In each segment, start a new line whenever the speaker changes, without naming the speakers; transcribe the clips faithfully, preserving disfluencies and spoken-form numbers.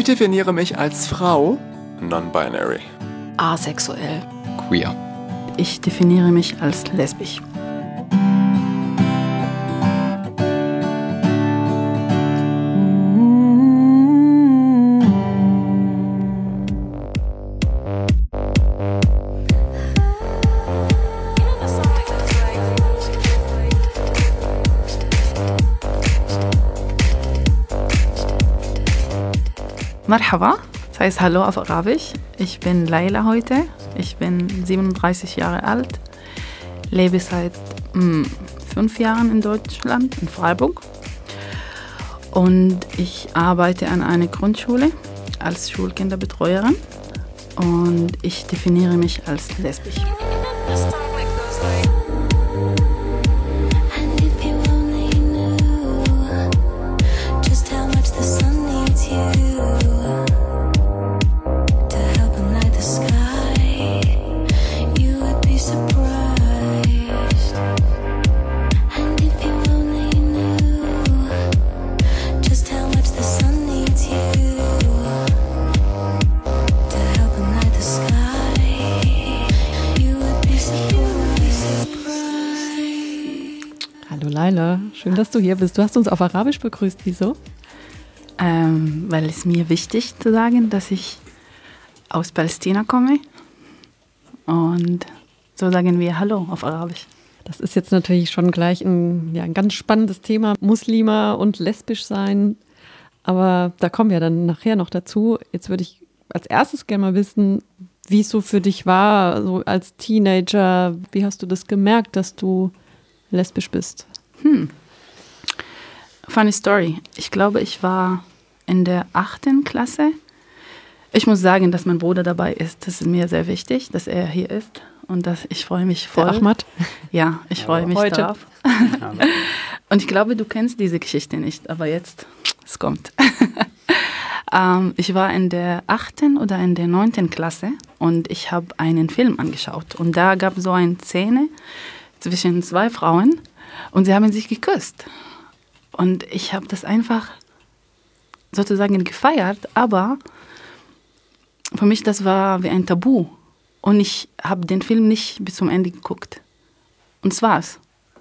definiere mich als Frau.
Non-binary.
Asexuell.
Queer.
Ich definiere mich als lesbisch. Marhaba, das heißt Hallo auf Arabisch. Ich bin Laila heute. Ich bin siebenunddreißig Jahre alt, lebe seit mh, fünf Jahren in Deutschland, in Freiburg. Und ich arbeite an einer Grundschule als Schulkinderbetreuerin. Und ich definiere mich als lesbisch.
Laila, schön, dass du hier bist. Du hast uns auf Arabisch begrüßt. Wieso?
Ähm, weil es mir wichtig zu sagen, dass ich aus Palästina komme. Und so sagen wir Hallo auf Arabisch.
Das ist jetzt natürlich schon gleich ein, ja, ein ganz spannendes Thema, Muslima und lesbisch sein. Aber da kommen wir dann nachher noch dazu. Jetzt würde ich als erstes gerne mal wissen, wie es so für dich war, so als Teenager. Wie hast du das gemerkt, dass du lesbisch bist?
Hm. Funny Story. Ich glaube, ich war in der achten Klasse. Ich muss sagen, dass mein Bruder dabei ist. Das ist mir sehr wichtig, dass er hier ist. Und dass ich freue mich voll.
Der Ahmad?
Ja, ich freue
ja,
mich
heute.
darauf. Und ich glaube, du kennst diese Geschichte nicht, aber jetzt, es kommt. ähm, ich war in der achten oder in der neunten Klasse und ich habe einen Film angeschaut. Und da gab es so eine Szene zwischen zwei Frauen und sie haben sich geküsst. Und ich habe das einfach sozusagen gefeiert, aber für mich das war wie ein Tabu. Und ich habe den Film nicht bis zum Ende geguckt. Und das war's.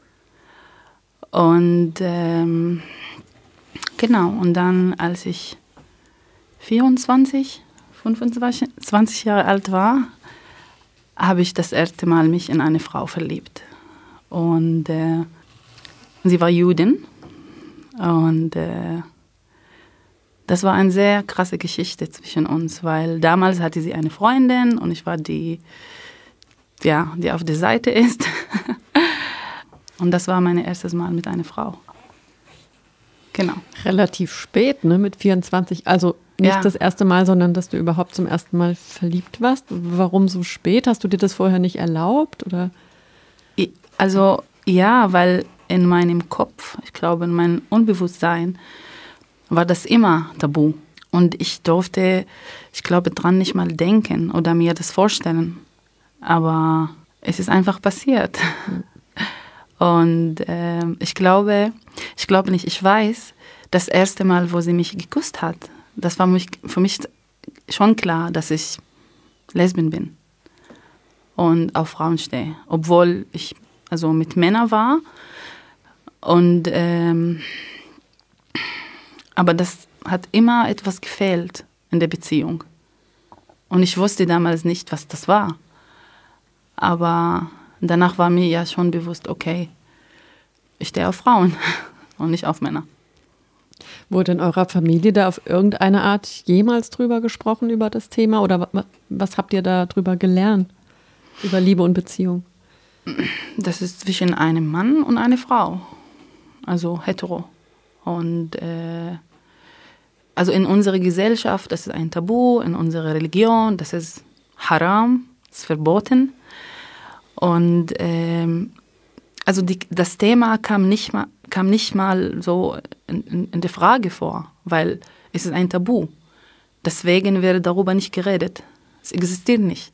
Und ähm, genau, und dann, als ich vierundzwanzig, fünfundzwanzig Jahre alt war, habe ich das erste Mal mich in eine Frau verliebt. Und äh, sie war Jüdin. Und äh, das war eine sehr krasse Geschichte zwischen uns, weil damals hatte sie eine Freundin und ich war die, ja, die auf der Seite ist. Und das war mein erstes Mal mit einer Frau. Genau.
Relativ spät, ne, mit vierundzwanzig. Also nicht
Ja.
das erste Mal, sondern dass du überhaupt zum ersten Mal verliebt warst. Warum so spät? Hast du dir das vorher nicht erlaubt, oder?
Also ja, weil in meinem Kopf, ich glaube in meinem Unbewusstsein, war das immer tabu. Und ich durfte, ich glaube, dran nicht mal denken oder mir das vorstellen. Aber es ist einfach passiert. Und äh, ich glaube, ich glaube nicht, ich weiß, das erste Mal, wo sie mich geküsst hat, das war mich, für mich schon klar, dass ich Lesbin bin und auf Frauen stehe. Obwohl ich also mit Männern war. Und ähm, aber das hat immer etwas gefehlt in der Beziehung. Und ich wusste damals nicht, was das war. Aber danach war mir ja schon bewusst, okay, ich stehe auf Frauen und nicht auf Männer.
Wurde in eurer Familie da auf irgendeine Art jemals drüber gesprochen, über das Thema? Oder wa- was habt ihr da drüber gelernt? Über Liebe und Beziehung?
Das ist zwischen einem Mann und einer Frau. Also hetero. Und äh, also in unserer Gesellschaft, das ist ein Tabu, in unserer Religion, das ist Haram, das ist verboten. Und ähm, also die, das Thema kam nicht mal, kam nicht mal so in, in, in der Frage vor, weil es ist ein Tabu. Deswegen wird darüber nicht geredet. Es existiert nicht.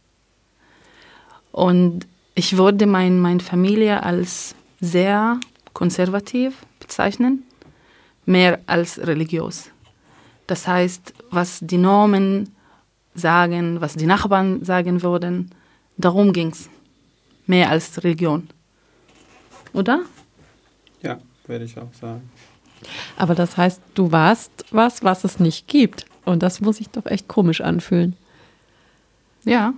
Und ich würde mein, meine Familie als sehr konservativ bezeichnen, mehr als religiös. Das heißt, was die Normen sagen, was die Nachbarn sagen würden, darum ging es. Mehr als Religion. Oder?
Ja, würde ich auch sagen.
Aber das heißt, du warst was, was es nicht gibt. Und das muss sich doch echt komisch anfühlen.
Ja.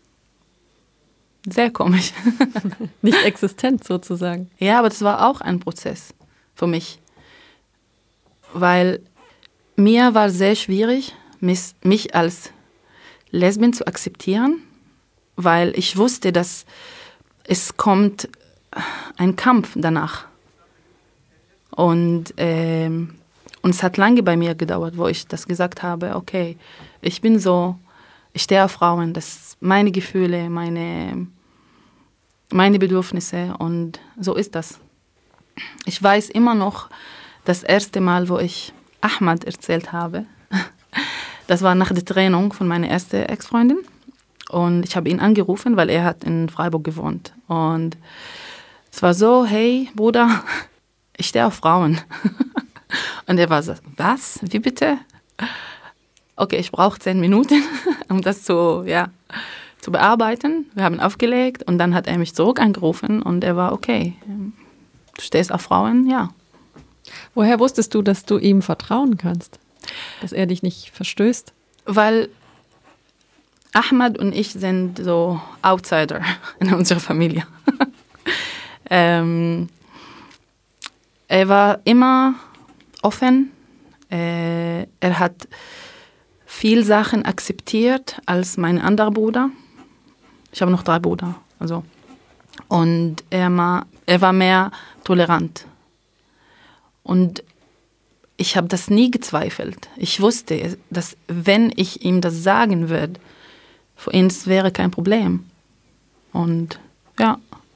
Sehr komisch.
Nicht existent sozusagen.
Ja, aber das war auch ein Prozess für mich. Weil mir war sehr schwierig, mich, mich als Lesbin zu akzeptieren, weil ich wusste, dass es kommt ein Kampf danach. Und, ähm, und es hat lange bei mir gedauert, wo ich das gesagt habe, okay, ich bin so, ich stehe auf Frauen, das sind meine Gefühle, meine, meine Bedürfnisse und so ist das. Ich weiß immer noch, das erste Mal, wo ich Ahmad erzählt habe, das war nach der Trennung von meiner ersten Ex-Freundin und ich habe ihn angerufen, weil er hat in Freiburg gewohnt und es war so, hey Bruder, ich stehe auf Frauen. Und er war so, was? Wie bitte? Okay, ich brauche zehn Minuten, um das zu, ja, zu bearbeiten. Wir haben aufgelegt und dann hat er mich zurück angerufen und er war, okay, du stehst auf Frauen, ja.
Woher wusstest du, dass du ihm vertrauen kannst? Dass er dich nicht verstößt?
Weil Ahmad und ich sind so Outsider in unserer Familie. ähm, er war immer offen. Äh, er hat viel Sachen akzeptiert als mein anderer Bruder. Ich habe noch drei Brüder. Also. Und er war, er war mehr tolerant. Und ich habe das nie gezweifelt. Ich wusste, dass wenn ich ihm das sagen würde, für ihn wäre kein Problem. Und ja.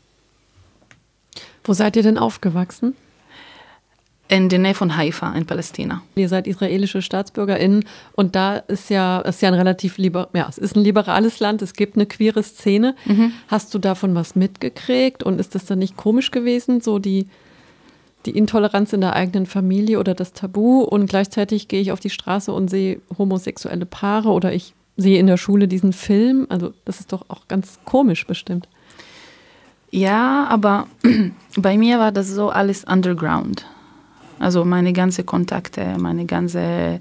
Wo seid ihr denn aufgewachsen?
In der Nähe von Haifa in Palästina.
Ihr seid israelische StaatsbürgerInnen und da ist ja, ist ja ein relativ liber, ja, es ist ein liberales Land, es gibt eine queere Szene. Mhm. Hast du davon was mitgekriegt und ist das dann nicht komisch gewesen, so die, die Intoleranz in der eigenen Familie oder das Tabu und gleichzeitig gehe ich auf die Straße und sehe homosexuelle Paare oder ich sehe in der Schule diesen Film, also das ist doch auch ganz komisch bestimmt.
Ja, aber bei mir war das so alles underground. Also meine ganzen Kontakte, meine ganze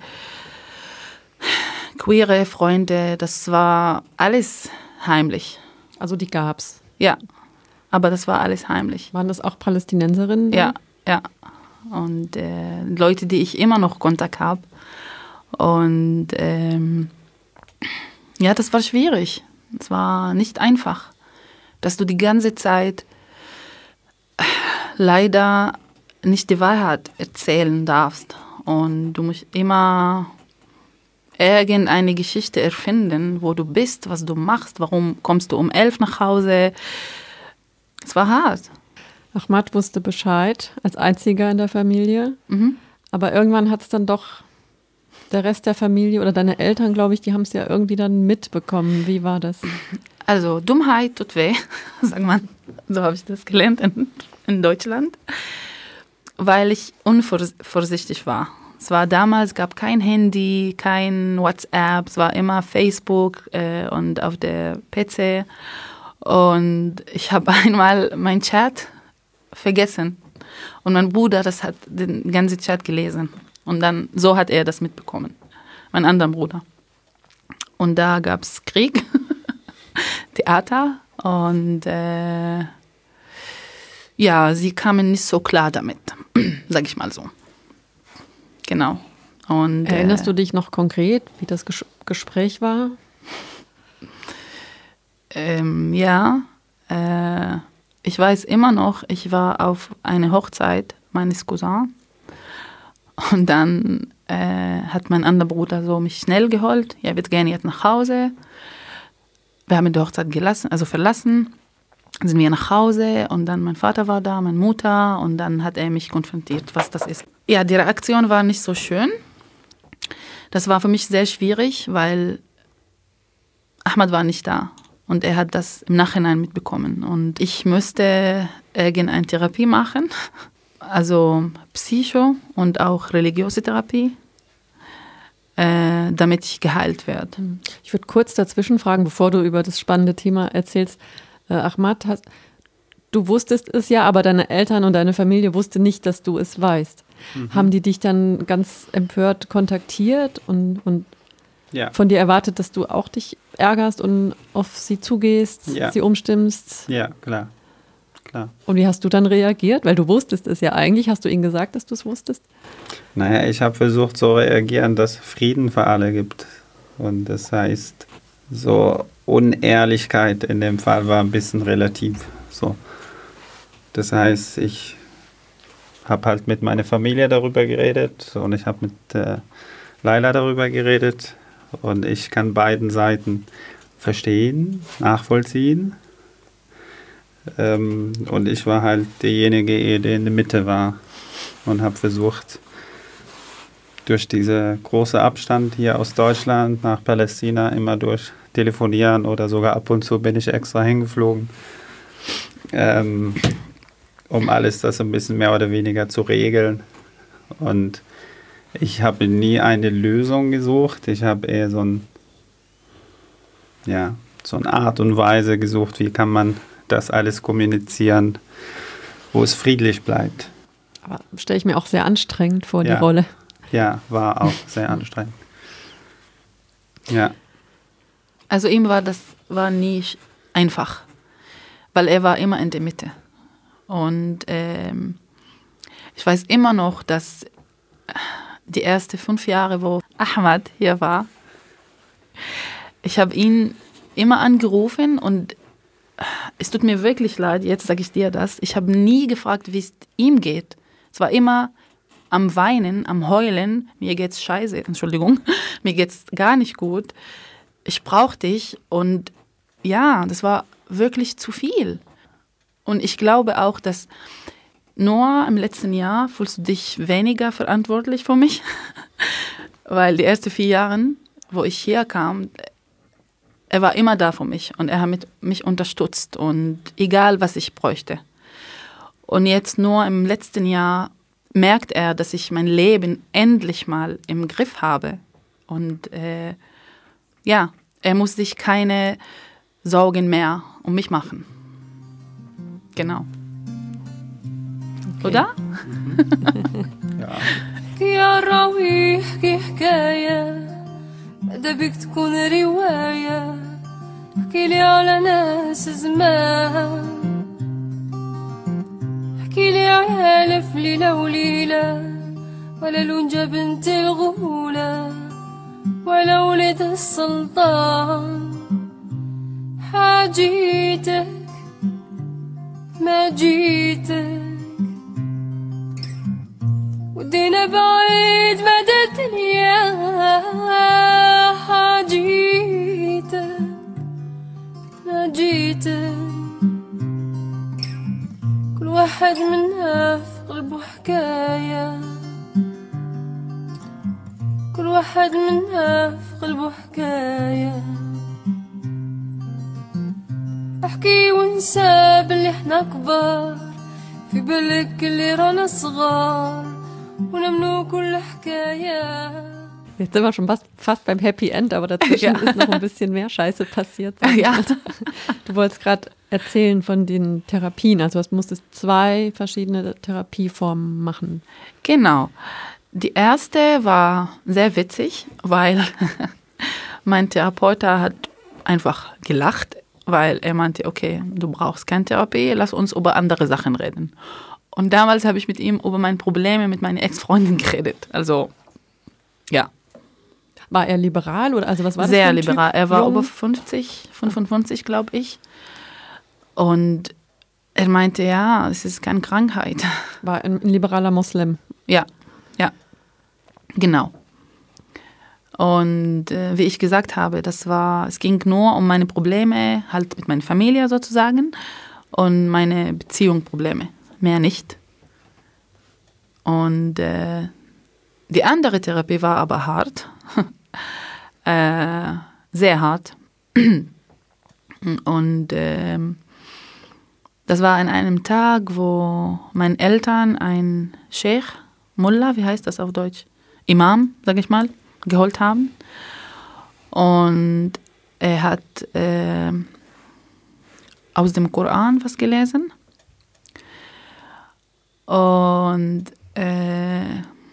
queere Freunde, das war alles heimlich.
Also die gab's?
Ja, aber das war alles heimlich.
Waren das auch Palästinenserinnen?
Ja, ja. Und äh, Leute, die ich immer noch Kontakt habe. Und ähm, ja, das war schwierig. Es war nicht einfach, dass du die ganze Zeit leider nicht die Wahrheit erzählen darfst. Und du musst immer irgendeine Geschichte erfinden, wo du bist, was du machst, warum kommst du um elf nach Hause. Es war hart.
Ahmad wusste Bescheid, als einziger in der Familie. Mhm. Aber irgendwann hat es dann doch der Rest der Familie oder deine Eltern, glaube ich, die haben es ja irgendwie dann mitbekommen. Wie war das?
Also Dummheit tut weh, sagt man. So habe ich das gelernt in, in Deutschland. Weil ich unvorsichtig war. Es war damals, gab kein Handy, kein WhatsApp, es war immer Facebook äh, und auf der P C. Und ich habe einmal meinen Chat vergessen. Und mein Bruder, das hat den ganzen Chat gelesen. Und dann, so hat er das mitbekommen. Mein anderer Bruder. Und da gab es Krieg, Theater und äh, ja, sie kamen nicht so klar damit, sag ich mal so. Genau. Und,
Erinnerst
äh,
du dich noch konkret, wie das Ges- Gespräch war?
Ähm, ja, äh, ich weiß immer noch, ich war auf einer Hochzeit meines Cousins und dann äh, hat mein anderer Bruder so mich schnell geholt. Ja, wir gehen jetzt nach Hause. Wir haben die Hochzeit gelassen, also verlassen. Sind wir nach Hause und dann mein Vater war da, meine Mutter und dann hat er mich konfrontiert, was das ist. Ja, die Reaktion war nicht so schön. Das war für mich sehr schwierig, weil Ahmad war nicht da und er hat das im Nachhinein mitbekommen und ich müsste irgendeine Therapie machen, also Psycho und auch religiöse Therapie. äh, damit ich geheilt werde.
Ich würde kurz dazwischen fragen, bevor du über das spannende Thema erzählst. Äh, Ahmad, hast, du wusstest es ja, aber deine Eltern und deine Familie wussten nicht, dass du es weißt. Mhm. Haben die dich dann ganz empört kontaktiert und, und ja. von dir erwartet, dass du auch dich ärgerst und auf sie zugehst, ja. sie umstimmst?
Ja, klar. klar.
Und wie hast du dann reagiert? Weil du wusstest es ja eigentlich. Hast du ihnen gesagt, dass du es wusstest?
Naja, ich habe versucht zu reagieren, dass es Frieden für alle gibt. Und das heißt, so Unehrlichkeit in dem Fall war ein bisschen relativ so. Das heißt, ich habe halt mit meiner Familie darüber geredet und ich habe mit äh, Laila darüber geredet und ich kann beiden Seiten verstehen, nachvollziehen. Ähm, und ich war halt derjenige, der in der Mitte war und habe versucht, durch diesen großen Abstand hier aus Deutschland nach Palästina immer durch telefonieren oder sogar ab und zu bin ich extra hingeflogen, ähm, um alles das ein bisschen mehr oder weniger zu regeln. Und ich habe nie eine Lösung gesucht. Ich habe eher so, ein, ja, so eine Art und Weise gesucht, wie kann man das alles kommunizieren, wo es friedlich bleibt.
Aber stelle ich mir auch sehr anstrengend vor,
ja.
die Rolle.
Ja, war auch sehr anstrengend. Ja.
Also ihm war das war nie einfach, weil er war immer in der Mitte. Und ähm, ich weiß immer noch, dass die ersten fünf Jahre, wo Ahmad hier war, ich habe ihn immer angerufen und es tut mir wirklich leid, jetzt sage ich dir das, ich habe nie gefragt, wie es ihm geht. Es war immer am Weinen, am Heulen, mir geht's scheiße, Entschuldigung, mir geht's gar nicht gut, ich brauche dich und ja, das war wirklich zu viel. Und ich glaube auch, dass nur im letzten Jahr fühlst du dich weniger verantwortlich für mich, weil die ersten vier Jahre, wo ich herkam, er war immer da für mich und er hat mit, mich unterstützt und egal, was ich bräuchte. Und jetzt nur im letzten Jahr merkt er, dass ich mein Leben endlich mal im Griff habe. Und äh, ja, er muss sich keine Sorgen mehr um mich machen. Genau.
Okay.
Oder?
Ja.
يا راوي احكي حكاية ماذا بيك تكون رواية احكي لي على ناس زمان احكي لي على ألف ليلة وليلة ولا لونجة بنت الغولة ولا ولد السلطان حاجيتك ما جيتك ودينا بعيد مدى الدنيا حاجيتك ما جيتك كل واحد منا في قلبه حكاية كل واحد منا في قلبه حكاية احكي ونسى باللي احنا كبار في بالك اللي رانا صغار ونمنو كل حكاية.
Jetzt sind wir schon fast, fast beim Happy End, aber dazwischen ja. ist noch ein bisschen mehr Scheiße passiert.
Ja.
Du wolltest gerade erzählen von den Therapien, also du musstest zwei verschiedene Therapieformen machen.
Genau. Die erste war sehr witzig, weil mein Therapeut hat einfach gelacht, weil er meinte, okay, du brauchst keine Therapie, lass uns über andere Sachen reden. Und damals habe ich mit ihm über meine Probleme mit meiner Ex-Freundin geredet. Also, ja.
War er liberal oder also was war das?
Sehr
für ein
liberal.
Typ?
Er war
Jung?
über fünfzig, fünfundfünfzig, glaube ich. Und er meinte, ja, es ist keine Krankheit.
War ein, ein liberaler Moslem.
Ja, ja, genau. Und äh, wie ich gesagt habe, das war, es ging nur um meine Probleme, halt mit meiner Familie sozusagen und meine Beziehungsprobleme, mehr nicht. Und äh, die andere Therapie war aber hart, äh, sehr hart. Und äh, das war an einem Tag, wo meine Eltern ein Sheikh, Mullah, wie heißt das auf Deutsch? Imam, sag ich mal, geholt haben. Und er hat äh, aus dem Koran was gelesen. Und äh,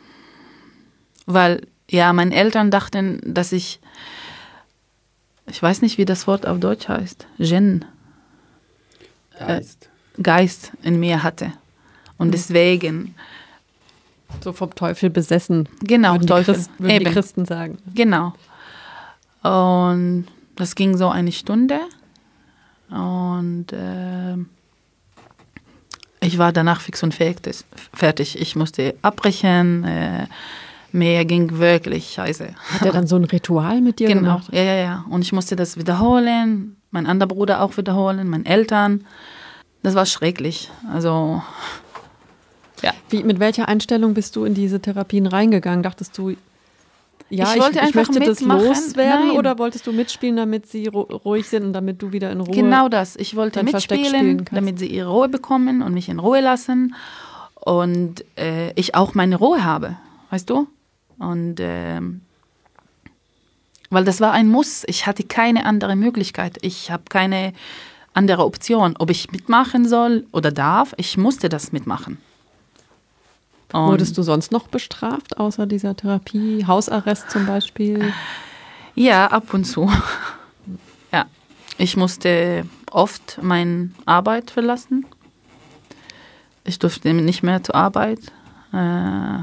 weil, ja, meine Eltern dachten, dass ich, ich weiß nicht, wie das Wort auf Deutsch heißt, Jinn,
Geist.
Äh, Geist in mir hatte. Und deswegen.
So vom Teufel besessen.
Genau,
würden
Teufel.
Die, Christ, würden
Eben.
die Christen sagen.
Genau. Und das ging so eine Stunde. Und äh, ich war danach fix und fertig. Ich musste abbrechen. Äh, mir ging wirklich scheiße.
Hat er dann so ein Ritual mit dir
genau.
gemacht?
Ja, ja, ja. Und ich musste das wiederholen. Mein anderer Bruder auch wiederholen. Meine Eltern. Das war schrecklich. Also, ja.
Wie, mit welcher Einstellung bist du in diese Therapien reingegangen? Dachtest du, ja,
ich,
ich,
wollte
ich
einfach
möchte das
mitmachen.
loswerden?
Nein.
Oder wolltest du mitspielen, damit sie ru- ruhig sind und damit du wieder in Ruhe...
Genau das. Ich wollte
dein Versteck spielen
mitspielen,
kannst?
damit sie ihre Ruhe bekommen und mich in Ruhe lassen. Und äh, ich auch meine Ruhe habe, weißt du? Und ähm, weil das war ein Muss. Ich hatte keine andere Möglichkeit. Ich habe keine andere Option. Ob ich mitmachen soll oder darf, ich musste das mitmachen. Und
Wurdest du sonst noch bestraft, außer dieser Therapie? Hausarrest zum Beispiel?
Ja, ab und zu. Ja, ich musste oft meine Arbeit verlassen. Ich durfte nicht mehr zur Arbeit. Äh,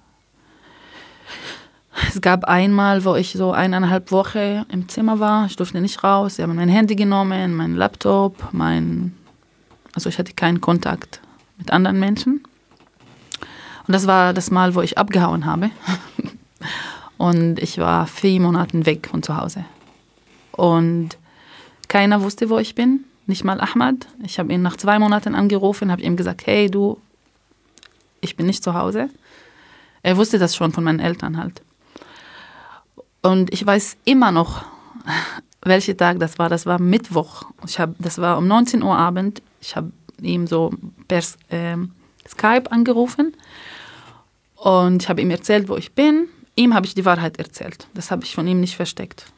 es gab einmal, wo ich so eineinhalb Wochen im Zimmer war. Ich durfte nicht raus. Sie haben mein Handy genommen, mein Laptop, mein... Also ich hatte keinen Kontakt mit anderen Menschen. Und das war das Mal, wo ich abgehauen habe. Und ich war vier Monate weg von zu Hause. Und keiner wusste, wo ich bin. Nicht mal Ahmad. Ich habe ihn nach zwei Monaten angerufen, habe ihm gesagt, hey du, ich bin nicht zu Hause. Er wusste das schon von meinen Eltern halt. Und ich weiß immer noch, welcher Tag das war. Das war Mittwoch. Ich hab, das war um neunzehn Uhr Abend. Ich habe ihm so per äh, Skype angerufen. Und ich habe ihm erzählt, wo ich bin. Ihm habe ich die Wahrheit erzählt. Das habe ich von ihm nicht versteckt.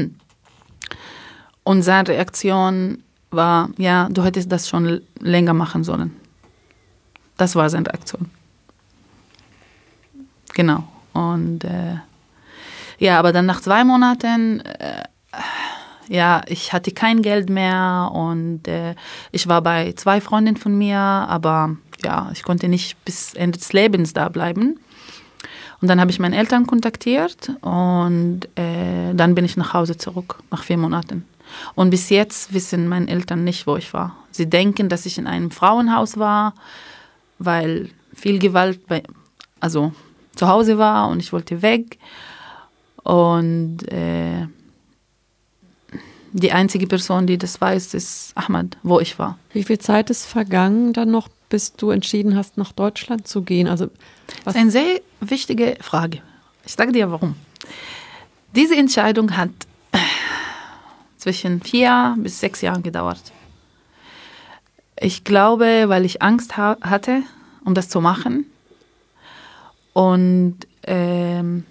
Und seine Reaktion war, ja, du hättest das schon länger machen sollen. Das war seine Reaktion. Genau. Und äh, ja, aber dann nach zwei Monaten, äh, ja, ich hatte kein Geld mehr und äh, ich war bei zwei Freundinnen von mir, aber ja, ich konnte nicht bis Ende des Lebens da bleiben. Und dann habe ich meine Eltern kontaktiert und äh, dann bin ich nach Hause zurück, nach vier Monaten. Und bis jetzt wissen meine Eltern nicht, wo ich war. Sie denken, dass ich in einem Frauenhaus war, weil viel Gewalt bei, also zu Hause war und ich wollte weg. Und äh, die einzige Person, die das weiß, ist Ahmad, wo ich war.
Wie viel Zeit ist vergangen dann noch, bis du entschieden hast, nach Deutschland zu gehen? Also, was
das ist eine sehr wichtige Frage. Ich sage dir, warum. Diese Entscheidung hat zwischen vier bis sechs Jahren gedauert. Ich glaube, weil ich Angst ha- hatte, um das zu machen. Und ähm,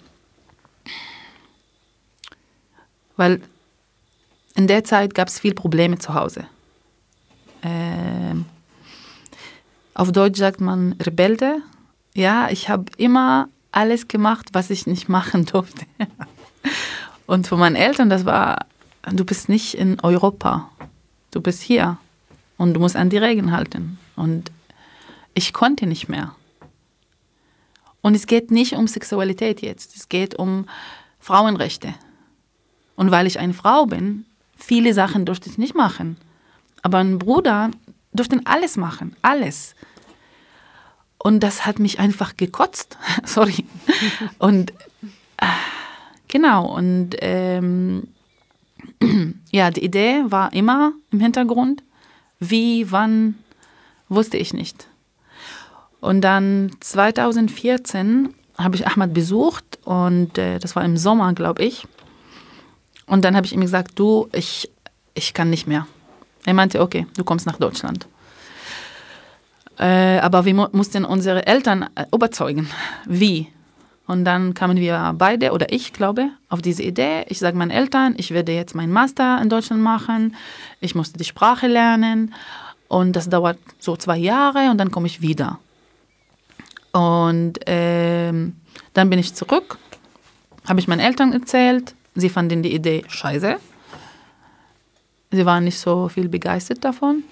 weil in der Zeit gab es viele Probleme zu Hause. Ähm, auf Deutsch sagt man Rebelde. Ja, ich habe immer alles gemacht, was ich nicht machen durfte. Und für meine Eltern, das war, du bist nicht in Europa. Du bist hier. Und du musst an die Regeln halten. Und ich konnte nicht mehr. Und es geht nicht um Sexualität jetzt. Es geht um Frauenrechte. Und weil ich eine Frau bin, viele Sachen durfte ich nicht machen. Aber ein Bruder durfte alles machen. Alles. Und das hat mich einfach gekotzt. Sorry. Und äh, genau. Und ähm, ja, die Idee war immer im Hintergrund. Wie, wann, wusste ich nicht. Und dann zweitausendvierzehn habe ich Ahmad besucht und äh, das war im Sommer, glaube ich. Und dann habe ich ihm gesagt, du, ich, ich kann nicht mehr. Er meinte, okay, du kommst nach Deutschland. Äh, aber wir mu- mussten unsere Eltern äh, überzeugen. Wie? Und dann kamen wir beide, oder ich glaube, auf diese Idee. Ich sage meinen Eltern, ich werde jetzt meinen Master in Deutschland machen. Ich musste die Sprache lernen. Und das dauert so zwei Jahre und dann komme ich wieder. Und ähm, dann bin ich zurück, habe ich meinen Eltern erzählt. Sie fanden die Idee scheiße. Sie waren nicht so viel begeistert davon.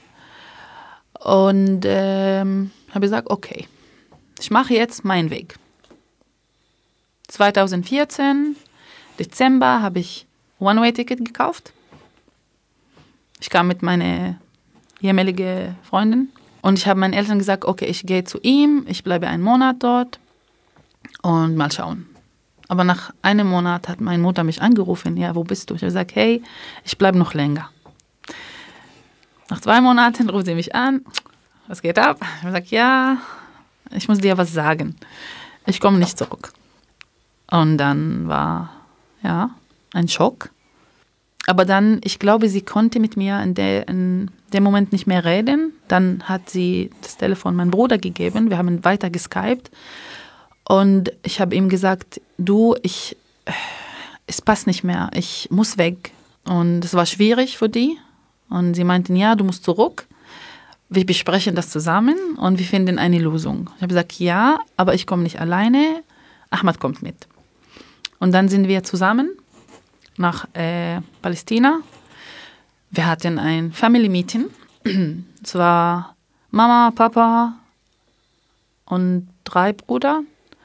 Und ähm, habe gesagt, okay, ich mache jetzt meinen Weg. zwanzig vierzehn, Dezember, habe ich One-Way-Ticket gekauft. Ich kam mit meiner ehemaligen Freundin und ich habe meinen Eltern gesagt, okay, ich gehe zu ihm, ich bleibe einen Monat dort und mal schauen. Aber nach einem Monat hat meine Mutter mich angerufen, ja, wo bist du? Ich habe gesagt, hey, ich bleibe noch länger. Nach zwei Monaten ruft sie mich an, was geht ab? Ich habe gesagt, ja, ich muss dir was sagen. Ich komme nicht zurück. Und dann war, ja, ein Schock. Aber dann, ich glaube, sie konnte mit mir in, der, in dem Moment nicht mehr reden. Dann hat sie das Telefon meinem Bruder gegeben. Wir haben weiter geskypt. Und ich habe ihm gesagt, du, ich, es passt nicht mehr. Ich muss weg. Und es war schwierig für die. Und sie meinten, ja, du musst zurück. Wir besprechen das zusammen und wir finden eine Lösung. Ich habe gesagt, ja, aber ich komme nicht alleine. Ahmad kommt mit. Und dann sind wir zusammen nach äh, Palästina. Wir hatten ein Family Meeting. Es war Mama, Papa und drei Brüder.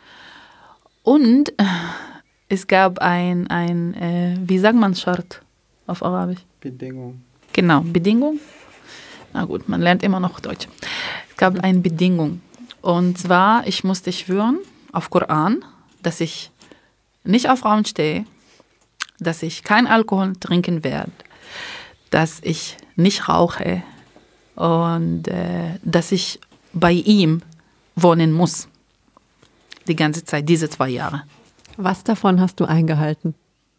Und äh, es gab ein, ein äh, wie sagt man Schart auf Arabisch?
Bedingung.
Genau, Bedingung. Na gut, man lernt immer noch Deutsch. Es gab eine Bedingung. Und zwar, ich musste schwören auf Koran, dass ich nicht auf Frauen stehe, dass ich kein Alkohol trinken werde, dass ich nicht rauche und äh, dass ich bei ihm wohnen muss. Die ganze Zeit, diese zwei Jahre.
Was davon hast du eingehalten?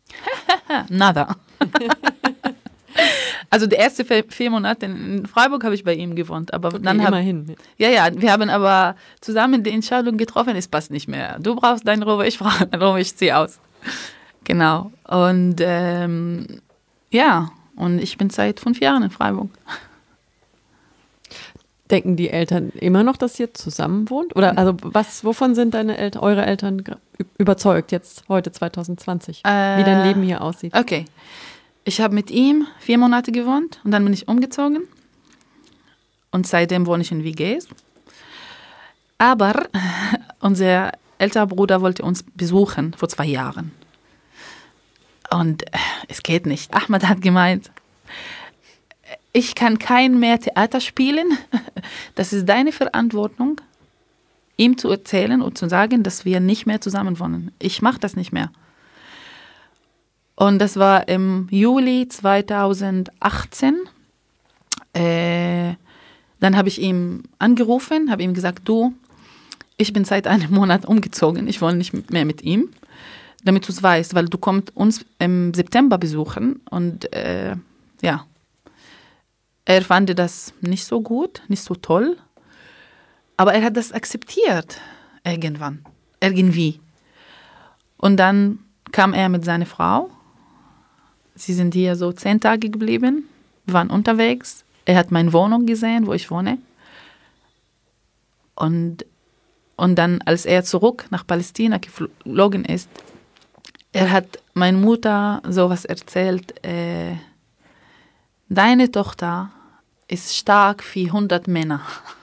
Nada. Also die ersten vier, vier Monate in Freiburg habe ich bei ihm gewohnt. Aber
okay,
dann hab,
immerhin.
Ja, ja, wir haben aber zusammen die Entscheidung getroffen, es passt nicht mehr. Du brauchst deine Ruhe, ich brauche meine Ruhe, ich ziehe aus. Genau. Und ähm, ja, und ich bin seit fünf Jahren in Freiburg.
Denken die Eltern immer noch, dass ihr zusammen wohnt? Oder also was, wovon sind deine Eltern, eure Eltern überzeugt jetzt heute zwanzig zwanzig,
Äh,
wie dein Leben hier aussieht?
Okay. Ich habe mit ihm vier Monate gewohnt und dann bin ich umgezogen. Und seitdem wohne ich in W Gs. Aber unser älterer Bruder wollte uns besuchen vor zwei Jahren. Und es geht nicht. Ahmad hat gemeint, ich kann kein mehr Theater spielen. Das ist deine Verantwortung, ihm zu erzählen und zu sagen, dass wir nicht mehr zusammen wohnen. Ich mache das nicht mehr. Und das war im Juli zweitausendachtzehn. Äh, dann habe ich ihn angerufen, habe ihm gesagt, du, ich bin seit einem Monat umgezogen, ich wohne nicht mehr mit ihm, damit du es weißt, weil du kommst uns im September besuchen. Und äh, ja, er fand das nicht so gut, nicht so toll, aber er hat das akzeptiert irgendwann, irgendwie. Und dann kam er mit seiner Frau. Sie sind hier so zehn Tage geblieben, wir waren unterwegs. Er hat meine Wohnung gesehen, wo ich wohne. Und, und dann, als er zurück nach Palästina geflogen ist, er hat meine Mutter sowas erzählt, äh, deine Tochter ist stark wie hundert Männer.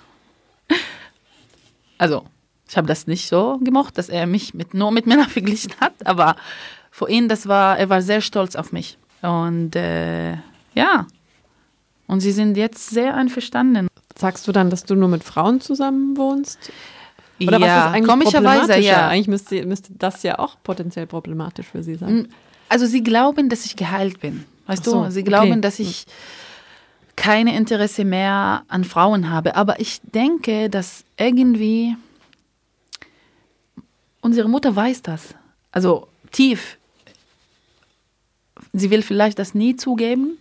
Also, ich habe das nicht so gemocht, dass er mich mit, nur mit Männern verglichen hat, aber für ihn, das war, er war sehr stolz auf mich. Und äh, ja, und sie sind jetzt sehr einverstanden.
Sagst du dann, dass du nur mit Frauen zusammen wohnst? Oder
ja,
was ist eigentlich
komischerweise,
problematischer?
ja.
Eigentlich müsste, müsste das ja auch potenziell problematisch für sie sein.
Also sie glauben, dass ich geheilt bin. Weißt
Ach so,
du, sie glauben,
okay.
dass ich keine Interesse mehr an Frauen habe. Aber ich denke, dass irgendwie unsere Mutter weiß das. Also tief. Sie will vielleicht das nie zugeben.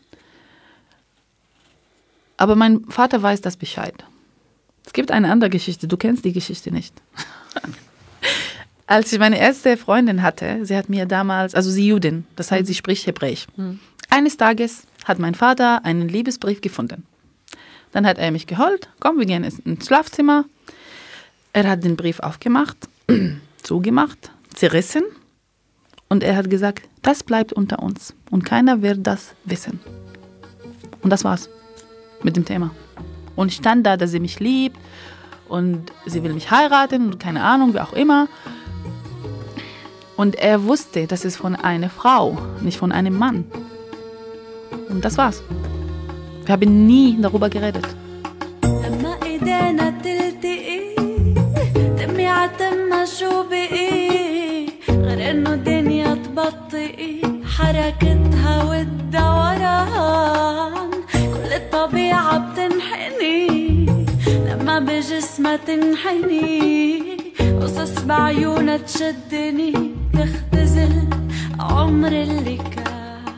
Aber mein Vater weiß das Bescheid. Es gibt eine andere Geschichte. Du kennst die Geschichte nicht. als ich meine erste Freundin hatte, sie hat mir damals, also sie Judin, das heißt, sie spricht Hebräisch. Mhm. Eines Tages hat mein Vater einen Liebesbrief gefunden. Dann hat er mich geholt, komm, wir gehen ins Schlafzimmer. Er hat den Brief aufgemacht, zugemacht, zerrissen und er hat gesagt, das bleibt unter uns und keiner wird das wissen. Und das war's mit dem Thema. Und ich stand da, dass sie mich liebt und sie will mich heiraten und keine Ahnung, wie auch immer. Und er wusste, das ist von einer Frau, nicht von einem Mann. Und das war's. Wir haben nie darüber geredet.
لما بجسمها تنحني قصص بعيونها تشدني تختزل عمر اللي كان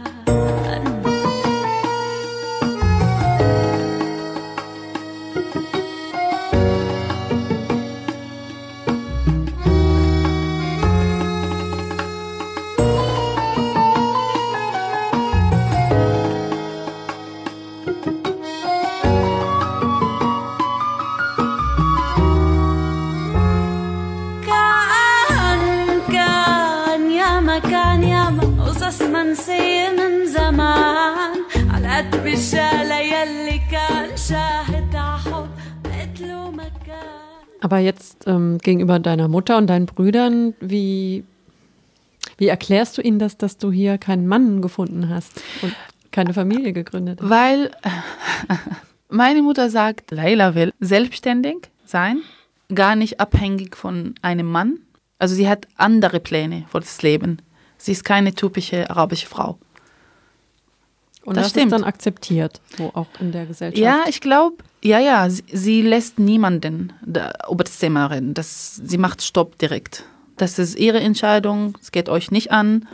منسية من زمان على قد بالشالة يلي كان شاهد عحب قتله مكان.
Aber jetzt ähm, gegenüber deiner Mutter und deinen Brüdern, wie, wie erklärst du ihnen das, dass du hier keinen Mann gefunden hast und keine Familie gegründet hast?
Weil meine Mutter sagt, Laila will selbstständig sein, gar nicht abhängig von einem Mann. Also sie hat andere Pläne für das Leben. Sie ist keine typische arabische Frau.
Und
das,
das
stimmt.
ist dann akzeptiert, so auch in der Gesellschaft?
Ja, ich glaube, ja, ja, sie, sie lässt niemanden da, über das Thema reden. Das, sie macht Stopp direkt. Das ist ihre Entscheidung, es geht euch nicht an.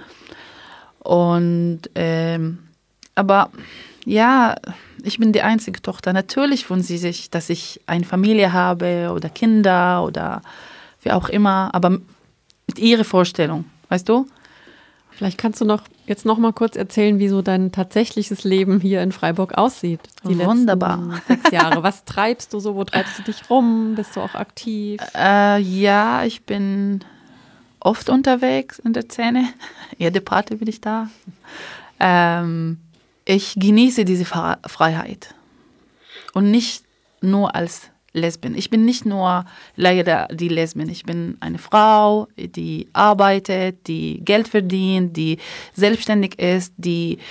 Und, ähm, aber ja, ich bin die einzige Tochter. Natürlich wünscht sie sich, dass ich eine Familie habe oder Kinder oder wie auch immer, aber mit ihrer Vorstellung, weißt du?
Vielleicht kannst du noch jetzt noch mal kurz erzählen, wie so dein tatsächliches Leben hier in Freiburg aussieht. Die
Wunderbar.
letzten sechs Jahre. Was treibst du so? Wo treibst du dich rum? Bist du auch aktiv?
Äh, ja, ich bin oft unterwegs in der Szene. Jede Party bin ich da. Ähm, ich genieße diese Freiheit. Und nicht nur als Lesbin. Ich bin nicht nur leider die Lesbin. Ich bin eine Frau, die arbeitet, die Geld verdient, die selbstständig ist, die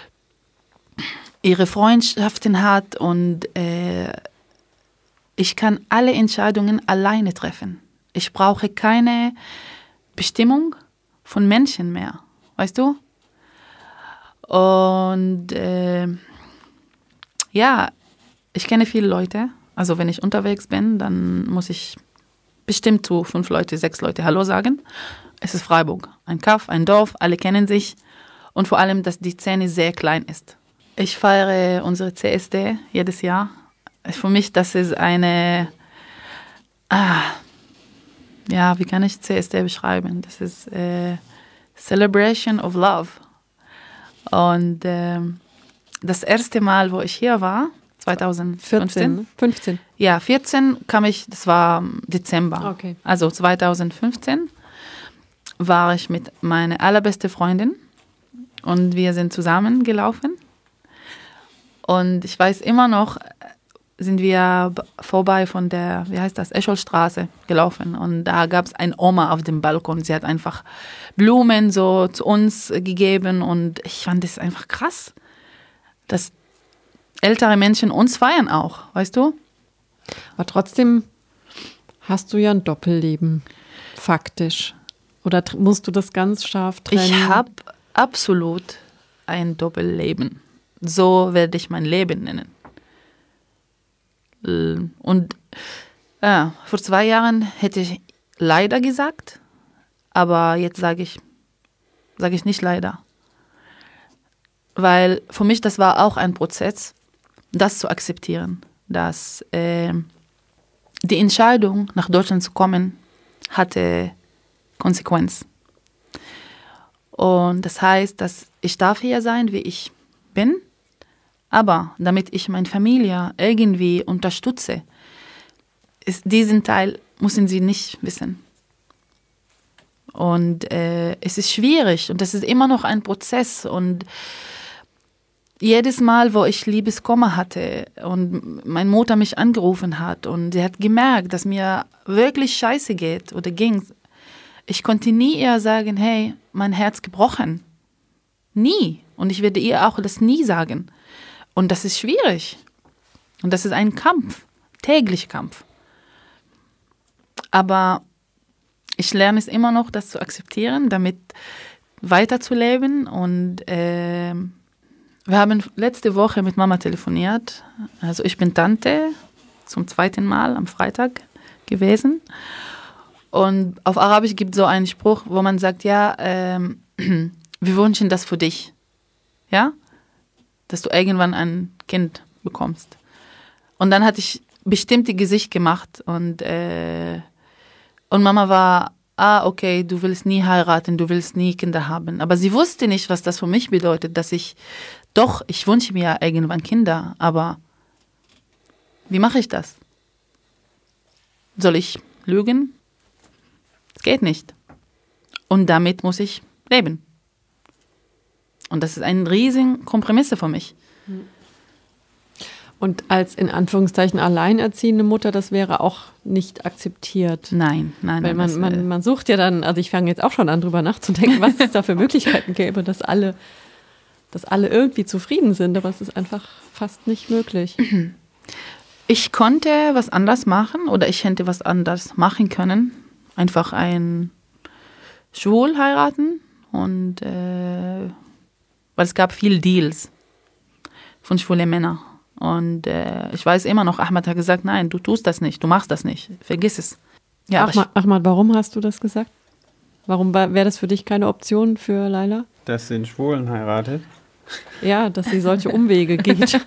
ihre Freundschaften hat und äh, ich kann alle Entscheidungen alleine treffen. Ich brauche keine Bestimmung von Menschen mehr, weißt du? Und äh, ja, ich kenne viele Leute. Also wenn ich unterwegs bin, dann muss ich bestimmt zu fünf Leute, sechs Leute Hallo sagen. Es ist Freiburg, ein Kaff, ein Dorf, alle kennen sich und vor allem, dass die Szene sehr klein ist. Ich feiere unsere C S D jedes Jahr. Für mich, das ist eine, ah, ja, wie kann ich C S D beschreiben? Das ist äh, Celebration of Love. Und äh, das erste Mal, wo ich hier war, zwanzig vierzehn.
fünfzehn.
Ja, vierzehn kam ich, das war Dezember.
Okay.
Also zwanzig fünfzehn war ich mit meiner allerbesten Freundin und wir sind zusammen gelaufen. Und ich weiß immer noch, sind wir vorbei von der, wie heißt das, Escholstraße gelaufen. Und da gab es eine Oma auf dem Balkon. Sie hat einfach Blumen so zu uns gegeben und ich fand das einfach krass, dass ältere Menschen uns feiern auch, weißt du?
Aber trotzdem hast du ja ein Doppelleben, faktisch. Oder tr- musst du das ganz scharf trennen?
Ich habe absolut ein Doppelleben. So werde ich mein Leben nennen. Und äh, vor zwei Jahren hätte ich leider gesagt, aber jetzt sage ich, sage ich nicht leider. Weil für mich das war auch ein Prozess, das zu akzeptieren, dass äh, die Entscheidung, nach Deutschland zu kommen, hatte Konsequenz. Und das heißt, dass ich darf hier sein, wie ich bin, aber damit ich meine Familie irgendwie unterstütze, ist diesen Teil müssen sie nicht wissen. Und äh, es ist schwierig und das ist immer noch ein Prozess. Und jedes Mal, wo ich Liebeskummer hatte und meine Mutter mich angerufen hat und sie hat gemerkt, dass mir wirklich scheiße geht oder ging, ich konnte nie ihr sagen, hey, mein Herz gebrochen. Nie. Und ich werde ihr auch das nie sagen. Und das ist schwierig. Und das ist ein Kampf, täglicher Kampf. Aber ich lerne es immer noch, das zu akzeptieren, damit weiterzuleben. Und äh, wir haben letzte Woche mit Mama telefoniert. Also ich bin Tante zum zweiten Mal am Freitag gewesen. Und auf Arabisch gibt es so einen Spruch, wo man sagt, ja, ähm, wir wünschen das für dich. Ja? Dass du irgendwann ein Kind bekommst. Und dann hatte ich bestimmte Gesicht gemacht und äh, Und Mama war, ah, okay, du willst nie heiraten, du willst nie Kinder haben. Aber sie wusste nicht, was das für mich bedeutet, dass ich, doch, ich wünsche mir ja irgendwann Kinder, aber wie mache ich das? Soll ich lügen? Es geht nicht. Und damit muss ich leben. Und das ist ein riesen Kompromiss für mich.
Und als in Anführungszeichen alleinerziehende Mutter, das wäre auch nicht akzeptiert.
Nein, nein.
Weil
nein,
man,
das,
man, man sucht ja dann, also ich fange jetzt auch schon an, drüber nachzudenken, was es da für Möglichkeiten gäbe, dass alle, dass alle irgendwie zufrieden sind, aber es ist einfach fast nicht möglich.
Ich konnte was anders machen oder ich hätte was anders machen können. Einfach ein Schwul heiraten und äh, weil es gab viele Deals von schwulen Männern. Und äh, ich weiß immer noch, Ahmad hat gesagt, nein, du tust das nicht, du machst das nicht, vergiss es. Ja,
Ahmad, Ahmad, warum hast du das gesagt? Warum wäre das für dich keine Option für Laila?
Dass sie einen Schwulen heiratet?
Ja, dass sie solche Umwege geht.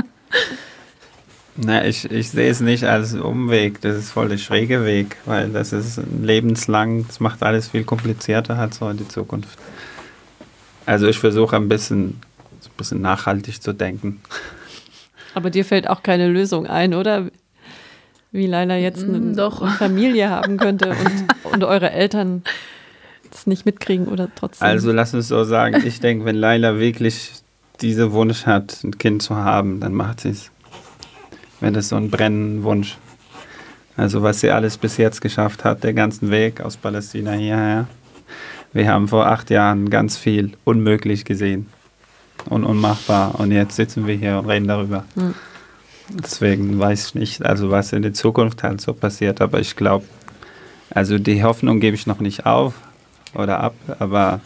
Na, ich, ich sehe es nicht als Umweg, das ist voll der schräge Weg, weil das ist lebenslang, das macht alles viel komplizierter als so in die Zukunft. Also ich versuche ein bisschen, ein bisschen nachhaltig zu denken.
Aber dir fällt auch keine Lösung ein, oder? Wie Laila jetzt eine,
Mm, doch.
eine Familie haben könnte und, und eure Eltern das nicht mitkriegen oder trotzdem.
Also lass uns so sagen, ich denke, wenn Laila wirklich diesen Wunsch hat, ein Kind zu haben, dann macht sie es. Wenn das so ein brennender Wunsch. Also was sie alles bis jetzt geschafft hat, der ganzen Weg aus Palästina hierher. Wir haben vor acht Jahren ganz viel unmöglich gesehen und unmachbar. Und jetzt sitzen wir hier und reden darüber. Mhm. Deswegen weiß ich nicht, also was in der Zukunft halt so passiert. Aber ich glaube, also die Hoffnung gebe ich noch nicht auf oder ab. Aber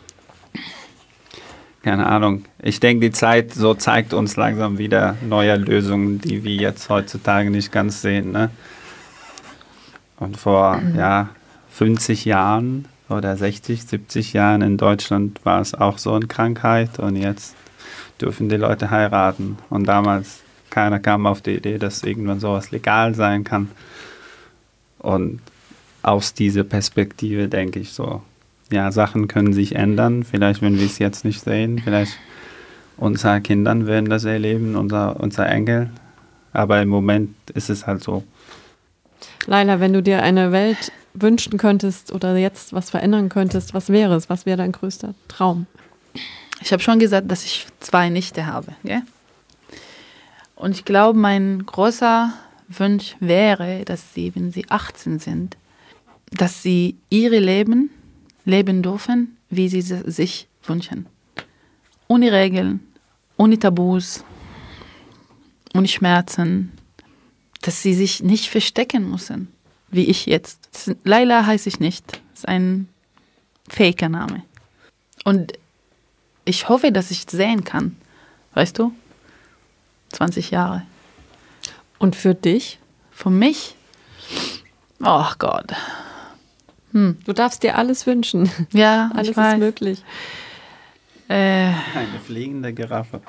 keine Ahnung. Ich denke, die Zeit so zeigt uns langsam wieder neue Lösungen, die wir jetzt heutzutage nicht ganz sehen. Ne? Und vor mhm. ja, fünfzig Jahren oder sechzig, siebzig Jahren in Deutschland war es auch so eine Krankheit und jetzt dürfen die Leute heiraten. Und damals keiner kam auf die Idee, dass irgendwann sowas legal sein kann. Und aus dieser Perspektive denke ich so, ja, Sachen können sich ändern. Vielleicht, wenn wir es jetzt nicht sehen, vielleicht unsere Kinder werden das erleben, unser, unser Enkel. Aber im Moment ist es halt so.
Laila, wenn du dir eine Welt wünschen könntest oder jetzt was verändern könntest, was wäre es? Was wäre dein größter Traum?
Ich habe schon gesagt, dass ich zwei Nichte habe. Gell? Und ich glaube, mein großer Wunsch wäre, dass sie, wenn sie achtzehn sind, dass sie ihre Leben leben dürfen, wie sie sich wünschen. Ohne Regeln, ohne Tabus, ohne Schmerzen. Dass sie sich nicht verstecken müssen, wie ich jetzt. Laila heiße ich nicht. Das ist ein faker Name. Und ich hoffe, dass ich sehen kann. Weißt du? zwanzig Jahre.
Und für dich?
Für mich? Oh Gott. Hm.
Du darfst dir alles wünschen.
Ja,
alles
ich weiß.
ist möglich.
Äh,
Eine fliegende Giraffe.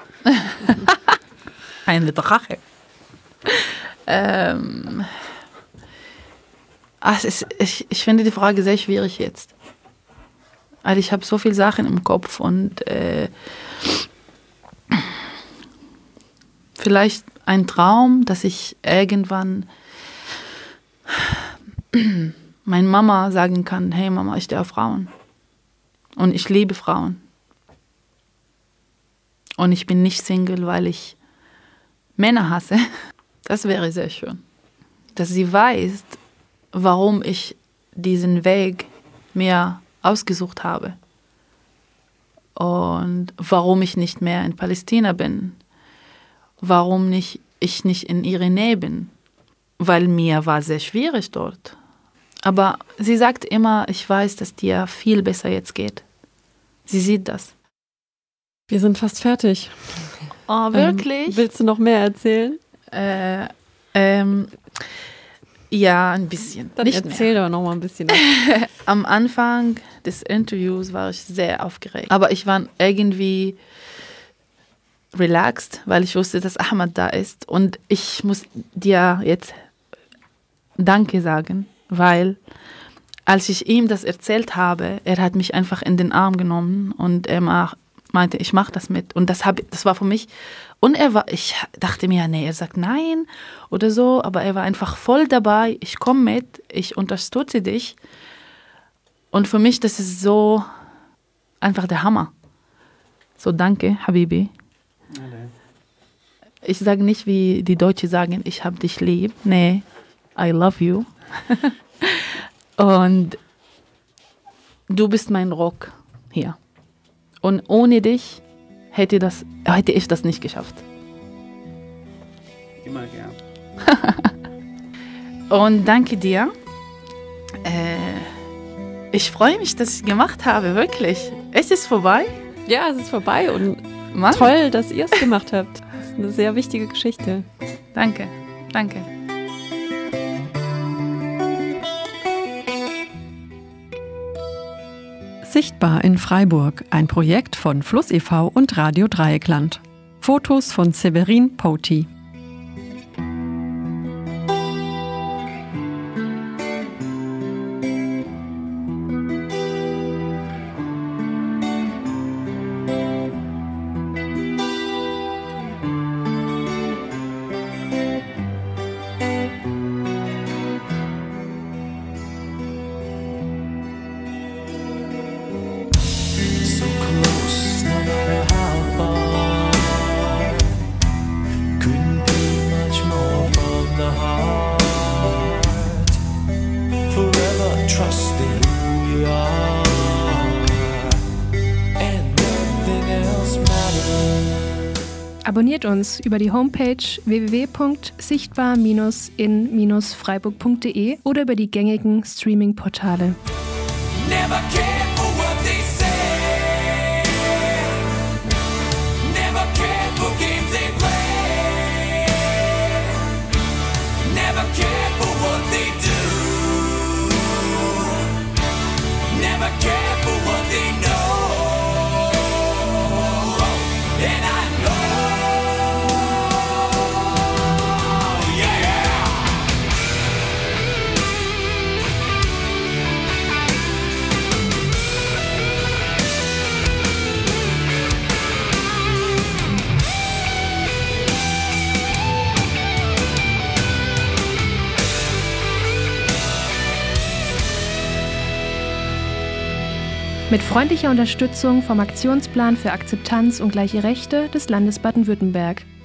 eine Drache. Ähm, Ach, es ist, ich, ich finde die Frage sehr schwierig jetzt. Also ich habe so viele Sachen im Kopf und äh, vielleicht ein Traum, dass ich irgendwann meiner Mama sagen kann, hey Mama, ich stehe auf Frauen. Und ich liebe Frauen. Und ich bin nicht Single, weil ich Männer hasse. Das wäre sehr schön. Dass sie weiß, warum ich diesen Weg mir ausgesucht habe. Und warum ich nicht mehr in Palästina bin. Warum nicht, ich nicht in ihrer Nähe bin. Weil mir war sehr schwierig dort. Aber sie sagt immer, ich weiß, dass dir viel besser jetzt geht. Sie sieht das.
Wir sind fast fertig.
Oh, wirklich?
Ähm, willst du noch mehr erzählen?
Äh, ähm, ja, ein bisschen.
Dann
Nicht
erzähl
mehr.
doch noch mal ein bisschen.
Am Anfang des Interviews war ich sehr aufgeregt. Aber ich war irgendwie relaxed, weil ich wusste, dass Ahmad da ist. Und ich muss dir jetzt Danke sagen, weil als ich ihm das erzählt habe, er hat mich einfach in den Arm genommen und er meinte, ich mache das mit. Und das, hab, das war für mich, und er war, ich dachte mir, nee, er sagt nein oder so, aber er war einfach voll dabei, ich komme mit, ich unterstütze dich. Und für mich, das ist so einfach der Hammer. So, danke, Habibi. Ich sage nicht, wie die Deutschen sagen, ich hab dich lieb. Nee, I love you. Und du bist mein Rock hier. Und ohne dich hätte, das, hätte ich das nicht geschafft.
Immer gern.
Und danke dir. Äh, ich freue mich, dass ich gemacht habe, wirklich. Es ist vorbei.
Ja, es ist vorbei und
Mann.
toll, dass ihr es gemacht habt. Das ist eine sehr wichtige Geschichte.
Danke, danke.
Sichtbar in Freiburg, ein Projekt von Fluss e V und Radio Dreieckland. Fotos von Severin Poti.
So close, no matter how far. Couldn't be much more from the heart. Forever trusting who we are, and nothing else matters.
Abonniert uns über die Homepage w w w punkt sichtbar in freiburg punkt d e oder über die gängigen Streaming-Portale.
Never cared for what they say. Never cared for games they play. Never cared for what they do. Never cared for what they know. And I know, yeah, yeah.
Mit freundlicher Unterstützung vom Aktionsplan für Akzeptanz und gleiche Rechte des Landes Baden-Württemberg.